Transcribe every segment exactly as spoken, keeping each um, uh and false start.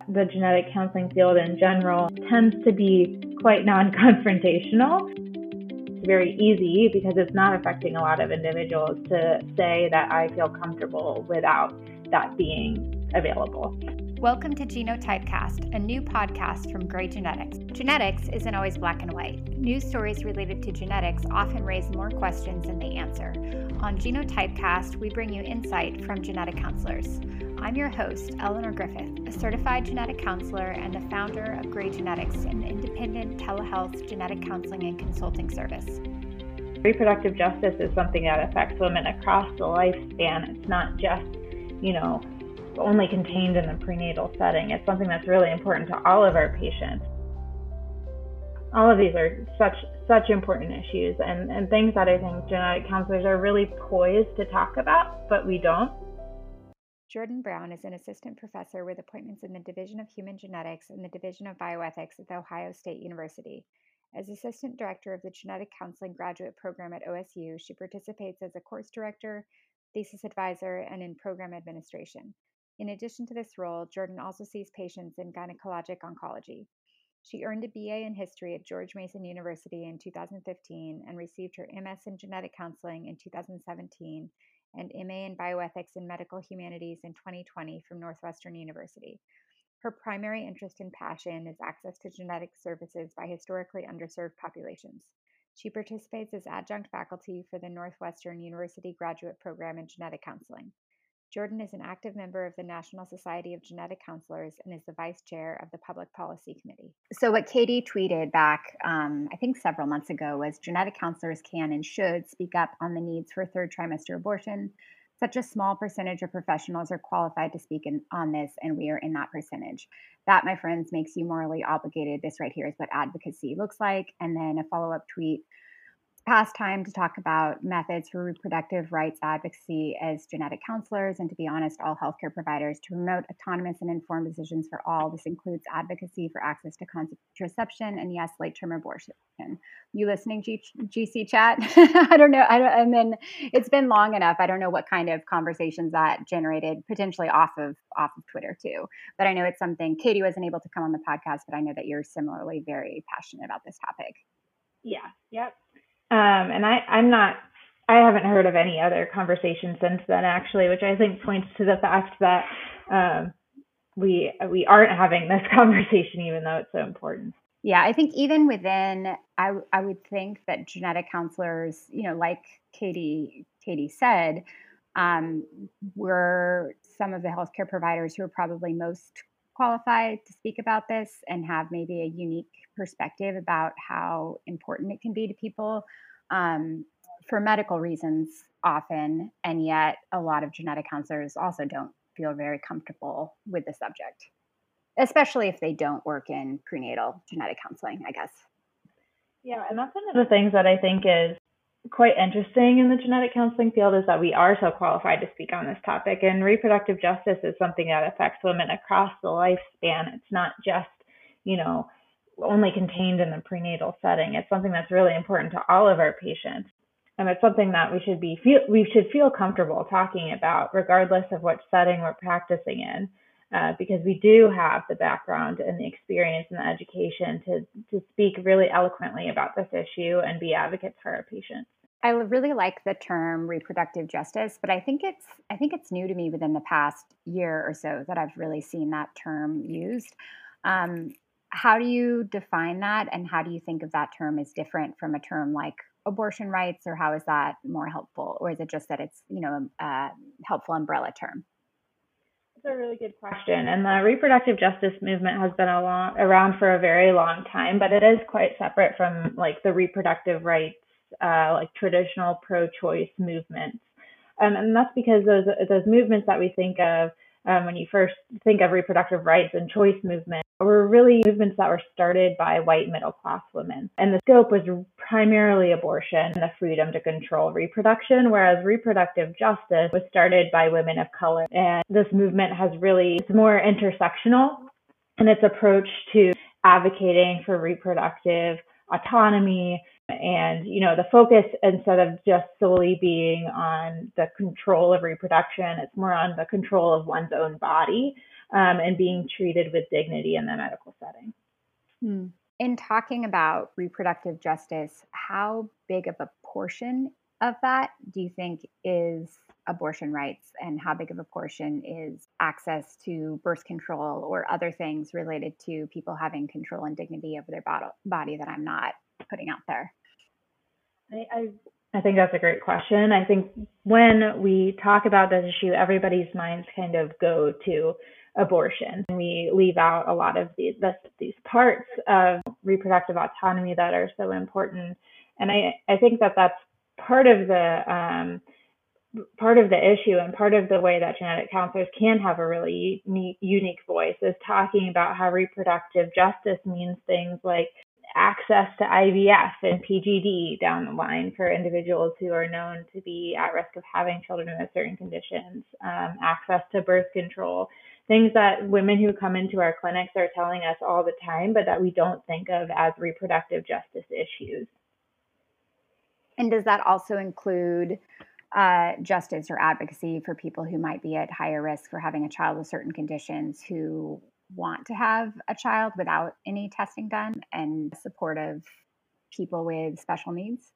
The genetic counseling field in general tends to be quite non-confrontational. It's very easy, because it's not affecting a lot of individuals, to say that I feel comfortable without that being available. Welcome to Genotypecast, a new podcast from Grey Genetics. Genetics isn't always black and white. News stories related to genetics often raise more questions than they answer. On Genotypecast, we bring you insight from genetic counselors. I'm your host, Eleanor Griffith, a certified genetic counselor and the founder of Grey Genetics, an independent telehealth genetic counseling and consulting service. Reproductive justice is something that affects women across the lifespan. It's not just, you know, only contained in the prenatal setting. It's something that's really important to all of our patients. All of these are such such important issues and, and things that I think genetic counselors are really poised to talk about, but we don't. Jordan Brown is an assistant professor with appointments in the Division of Human Genetics and the Division of Bioethics at The Ohio State University. As assistant director of the Genetic Counseling Graduate Program at O S U, she participates as a course director, thesis advisor, and in program administration. In addition to this role, Jordan also sees patients in gynecologic oncology. She earned a B A in history at George Mason University in two thousand fifteen and received her M S in genetic counseling in two thousand seventeen and M A in bioethics and medical humanities in twenty twenty from Northwestern University. Her primary interest and passion is access to genetic services by historically underserved populations. She participates as adjunct faculty for the Northwestern University Graduate Program in Genetic Counseling. Jordan is an active member of the National Society of Genetic Counselors and is the vice chair of the Public Policy Committee. So what Katie tweeted back, um, I think several months ago, was genetic counselors can and should speak up on the needs for third trimester abortion. Such a small percentage of professionals are qualified to speak in, on this, and we are in that percentage. That, my friends, makes you morally obligated. This right here is what advocacy looks like. And then a follow-up tweet. Past time to talk about methods for reproductive rights advocacy as genetic counselors and, to be honest, all healthcare providers to promote autonomous and informed decisions for all. This includes advocacy for access to contraception and, yes, late-term abortion. You listening, G- GC chat? I don't know. I don't, and then it's been long enough. I don't know what kind of conversations that generated, potentially off of off of Twitter too. But I know it's something. Katie wasn't able to come on the podcast, but I know that you're similarly very passionate about this topic. Yeah. Yep. Um, and I, I'm not, I haven't heard of any other conversation since then, actually, which I think points to the fact that um, we we aren't having this conversation, even though it's so important. Yeah, I think even within, I I would think that genetic counselors, you know, like Katie Katie said, um, were some of the healthcare providers who are probably most qualified to speak about this and have maybe a unique perspective about how important it can be to people um, for medical reasons often. And yet a lot of genetic counselors also don't feel very comfortable with the subject, especially if they don't work in prenatal genetic counseling, I guess. Yeah, and that's one of the things that I think is quite interesting in the genetic counseling field is that we are so qualified to speak on this topic. And reproductive justice is something that affects women across the lifespan. It's not just, you know, only contained in the prenatal setting. It's something that's really important to all of our patients. And it's something that we should be feel we should feel comfortable talking about, regardless of what setting we're practicing in, uh, because we do have the background and the experience and the education to to speak really eloquently about this issue and be advocates for our patients. I really like the term reproductive justice, but I think it's I think it's new to me within the past year or so that I've really seen that term used. Um, how do you define that, and how do you think of that term as different from a term like abortion rights, or how is that more helpful, or is it just that it's, you know, a helpful umbrella term? That's a really good question. And the reproductive justice movement has been a long, around for a very long time, but it is quite separate from like the reproductive rights, uh, like traditional pro-choice movements. Um, and that's because those those movements that we think of um, when you first think of reproductive rights and choice movement were really movements that were started by white middle-class women. And the scope was primarily abortion and the freedom to control reproduction, whereas reproductive justice was started by women of color. And this movement has really, it's more intersectional in its approach to advocating for reproductive autonomy. And, you know, the focus, instead of just solely being on the control of reproduction, it's more on the control of one's own body. um, and being treated with dignity in the medical setting. Hmm. In talking about reproductive justice, how big of a portion of that do you think is abortion rights, and how big of a portion is access to birth control or other things related to people having control and dignity over their bod- body that I'm not putting out there? I, I I think that's a great question. I think when we talk about this issue, everybody's minds kind of go to abortion. We leave out a lot of these this, these parts of reproductive autonomy that are so important. And I, I think that that's part of the um, part of the issue and part of the way that genetic counselors can have a really unique, unique voice is talking about how reproductive justice means things like access to I V F and P G D down the line for individuals who are known to be at risk of having children with certain conditions, um, access to birth control, things that women who come into our clinics are telling us all the time, but that we don't think of as reproductive justice issues. And does that also include uh, justice or advocacy for people who might be at higher risk for having a child with certain conditions, who want to have a child without any testing done, and supportive people with special needs?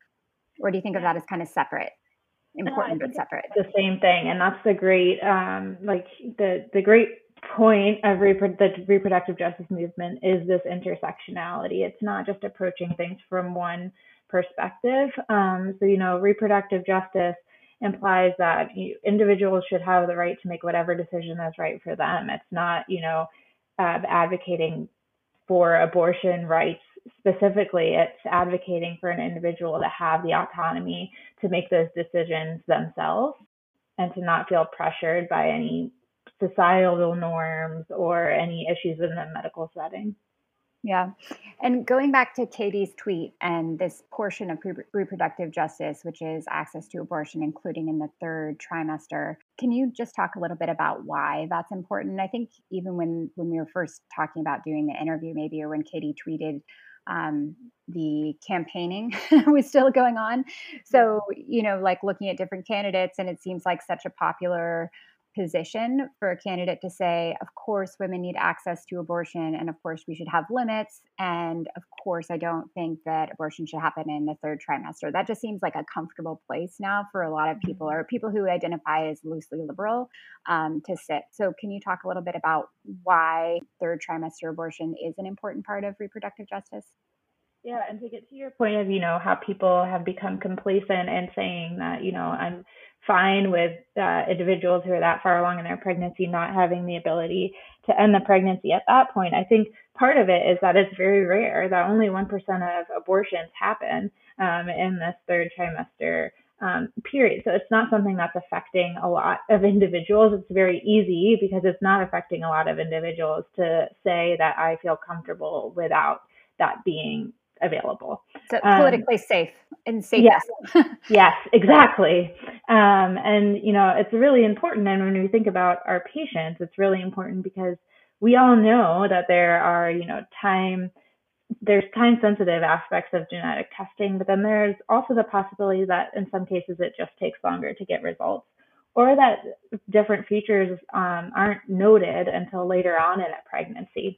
Or do you think of that as kind of separate, important no, but separate? The same thing, and that's the great, um, like the the great point of repro- the reproductive justice movement is this intersectionality. It's not just approaching things from one perspective. Um, so you know, reproductive justice implies that you, individuals should have the right to make whatever decision is right for them. It's not, you know, uh, advocating for abortion rights specifically. It's advocating for an individual to have the autonomy to make those decisions themselves and to not feel pressured by any societal norms or any issues in the medical setting. Yeah. And going back to Katie's tweet and this portion of pre- reproductive justice, which is access to abortion, including in the third trimester, can you just talk a little bit about why that's important? I think even when, when we were first talking about doing the interview, maybe, or when Katie tweeted, um, the campaigning was still going on. So, you know, like looking at different candidates, and it seems like such a popular position for a candidate to say, of course, women need access to abortion, and of course, we should have limits. And of course, I don't think that abortion should happen in the third trimester. That just seems like a comfortable place now for a lot of people, or people who identify as loosely liberal, um, to sit. So, can you talk a little bit about why third trimester abortion is an important part of reproductive justice? Yeah, and to get to your point of, you know, how people have become complacent and saying that, you know, I'm fine with uh, individuals who are that far along in their pregnancy not having the ability to end the pregnancy at that point. I think part of it is that it's very rare that only one percent of abortions happen um, in this third trimester um, period. So it's not something that's affecting a lot of individuals. It's very easy because it's not affecting a lot of individuals to say that I feel comfortable without that being available. So politically um, safe and safest. Yes, yes, exactly. Um, and, you know, it's really important. And when we think about our patients, it's really important because we all know that there are, you know, time, there's time sensitive aspects of genetic testing, but then there's also the possibility that in some cases it just takes longer to get results, or that different features um, aren't noted until later on in a pregnancy.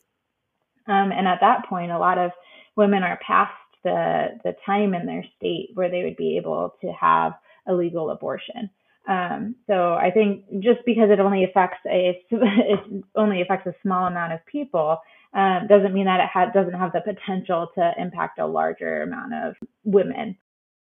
Um, and at that point, a lot of women are past the the time in their state where they would be able to have a legal abortion. Um, so I think just because it only affects a it only affects a small amount of people um, doesn't mean that it ha- doesn't have the potential to impact a larger amount of women.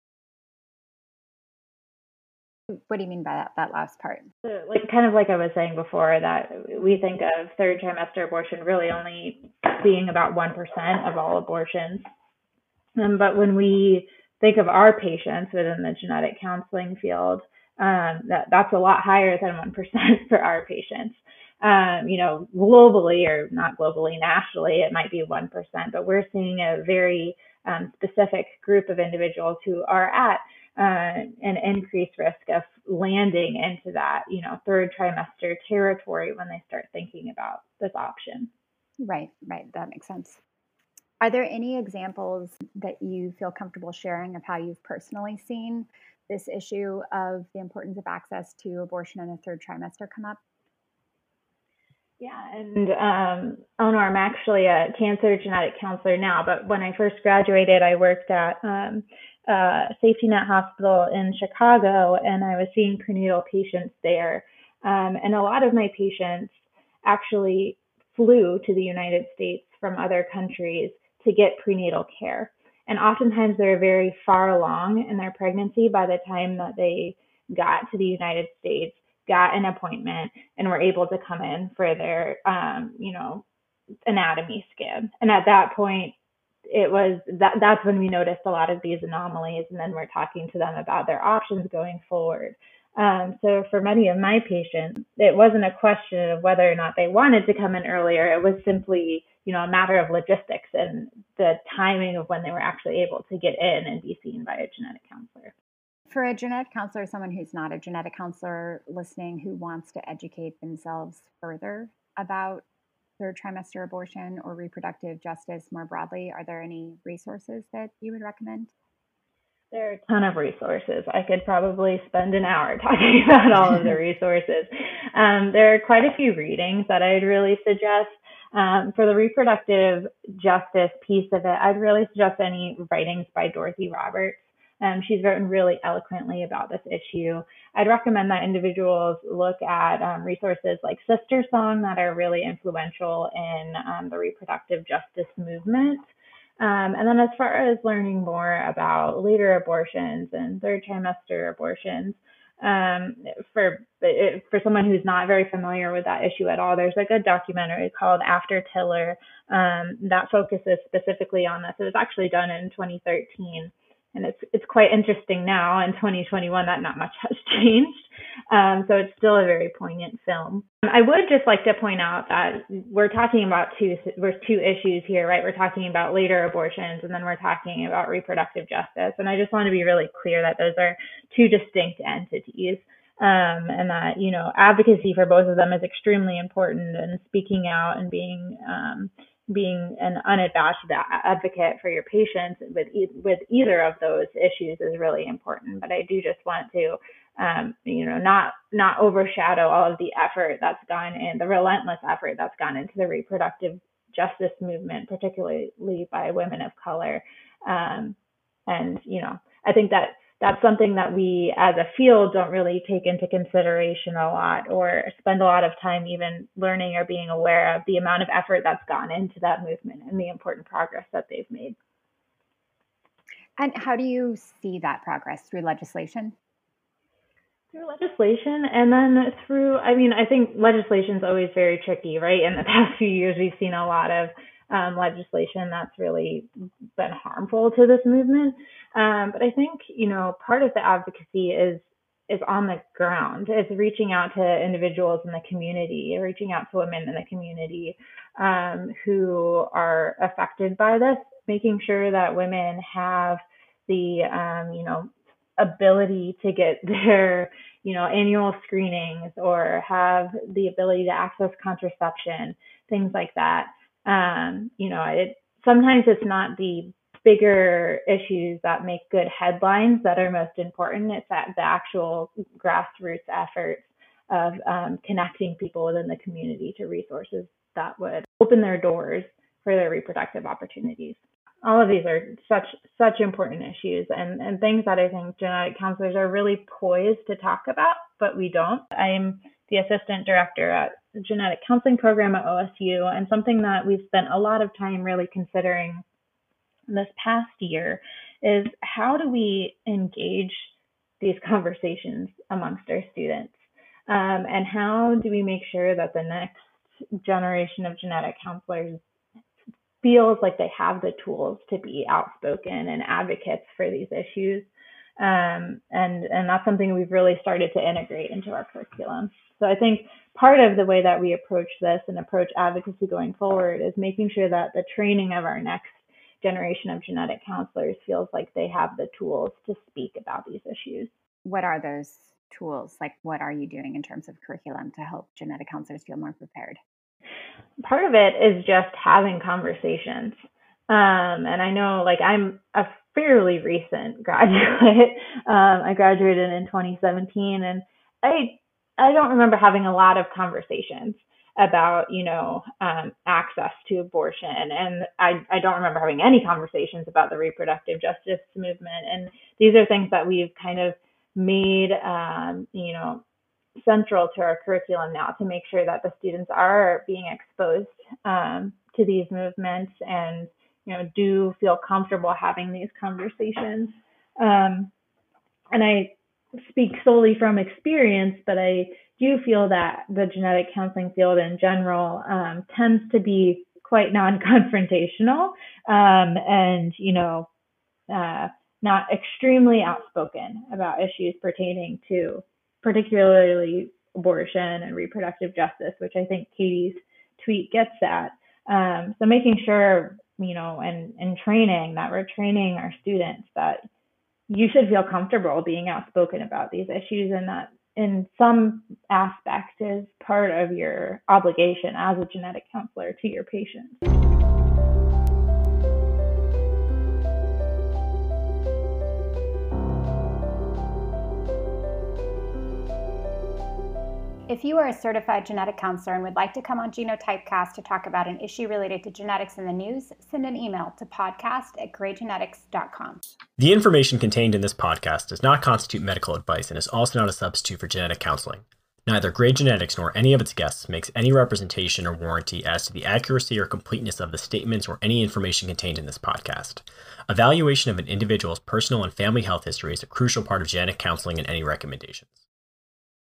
What do you mean by that, that last part? So, like, kind of like I was saying before, that we think of third trimester abortion really only being about one percent of all abortions. Um, but when we think of our patients within the genetic counseling field, um, that, that's a lot higher than one percent for our patients. Um, you know, globally, or not globally, nationally, it might be one percent, but we're seeing a very um, specific group of individuals who are at uh, an increased risk of landing into that, you know, third trimester territory when they start thinking about this option. Right, right. That makes sense. Are there any examples that you feel comfortable sharing of how you've personally seen this issue of the importance of access to abortion in the third trimester come up? Yeah, and um, Eleanor, I'm actually a cancer genetic counselor now, but when I first graduated, I worked at um, uh, Safety Net Hospital in Chicago, and I was seeing prenatal patients there. Um, and a lot of my patients actually flew to the United States from other countries to get prenatal care. And oftentimes they're very far along in their pregnancy by the time that they got to the United States, got an appointment, and were able to come in for their, um, you know, anatomy scan. And at that point, it was that that's when we noticed a lot of these anomalies, and then we're talking to them about their options going forward. Um, so for many of my patients, it wasn't a question of whether or not they wanted to come in earlier. It was simply, you know, a matter of logistics and the timing of when they were actually able to get in and be seen by a genetic counselor. For a genetic counselor, someone who's not a genetic counselor listening who wants to educate themselves further about third trimester abortion or reproductive justice more broadly, are there any resources that you would recommend? There are a ton of resources. I could probably spend an hour talking about all of the resources. Um, there are quite a few readings that I'd really suggest. Um, for the reproductive justice piece of it, I'd really suggest any writings by Dorothy Roberts. Um, she's written really eloquently about this issue. I'd recommend that individuals look at um, resources like Sister Song that are really influential in um, the reproductive justice movement. Um, and then as far as learning more about later abortions and third trimester abortions, um, for for someone who's not very familiar with that issue at all, there's a good documentary called After Tiller um, that focuses specifically on this. It was actually done in twenty thirteen, and it's it's quite interesting now in twenty twenty-one that not much has changed. Um, so it's still a very poignant film. I would just like to point out that we're talking about two we're two issues here, right? We're talking about later abortions, and then we're talking about reproductive justice. And I just want to be really clear that those are two distinct entities, um, and that you know advocacy for both of them is extremely important, and speaking out and being um, being an unabashed advocate for your patients with e- with either of those issues is really important. But I do just want to um, you know, not not overshadow all of the effort that's gone in, the relentless effort that's gone into the reproductive justice movement, particularly by women of color. Um, and you know, I think that that's something that we as a field don't really take into consideration a lot, or spend a lot of time even learning or being aware of the amount of effort that's gone into that movement and the important progress that they've made. And how do you see that progress through legislation? Through legislation, and then through, I mean, I think legislation is always very tricky, right? In the past few years, we've seen a lot of um, legislation that's really been harmful to this movement. Um, but I think, you know, part of the advocacy is is on the ground. It's reaching out to individuals in the community, reaching out to women in the community um, who are affected by this, making sure that women have the, um, you know, ability to get their, you know, annual screenings or have the ability to access contraception, things like that. Um, you know, it sometimes it's not the bigger issues that make good headlines that are most important. It's that the actual grassroots efforts of um, connecting people within the community to resources that would open their doors for their reproductive opportunities. All of these are such such important issues, and, and things that I think genetic counselors are really poised to talk about, but we don't. I'm the assistant director at the genetic counseling program at O S U, and something that we've spent a lot of time really considering this past year is how do we engage these conversations amongst our students, um, and how do we make sure that the next generation of genetic counselors feels like they have the tools to be outspoken and advocates for these issues. Um, and, and that's something we've really started to integrate into our curriculum. So I think part of the way that we approach this and approach advocacy going forward is making sure that the training of our next generation of genetic counselors feels like they have the tools to speak about these issues. What are those tools? Like, what are you doing in terms of curriculum to help genetic counselors feel more prepared? Part of it is just having conversations. Um, and I know, like, I'm a fairly recent graduate. um, I graduated in twenty seventeen, and I I don't remember having a lot of conversations about, you know, um, access to abortion. And I, I don't remember having any conversations about the reproductive justice movement. And these are things that we've kind of made, um, you know, central to our curriculum now to make sure that the students are being exposed um, to these movements and, you know, do feel comfortable having these conversations. Um, and I speak solely from experience, but I do feel that the genetic counseling field in general um, tends to be quite non-confrontational um, and, you know, uh, not extremely outspoken about issues pertaining to particularly abortion and reproductive justice, which I think Katie's tweet gets at. Um, so making sure, you know, and, and training that we're training our students that you should feel comfortable being outspoken about these issues, and that in some aspect is part of your obligation as a genetic counselor to your patients. If you are a certified genetic counselor and would like to come on Genotypecast to talk about an issue related to genetics in the news, send an email to podcast at gray genetics dot com. The information contained in this podcast does not constitute medical advice and is also not a substitute for genetic counseling. Neither Gray Genetics nor any of its guests makes any representation or warranty as to the accuracy or completeness of the statements or any information contained in this podcast. Evaluation of an individual's personal and family health history is a crucial part of genetic counseling and any recommendations.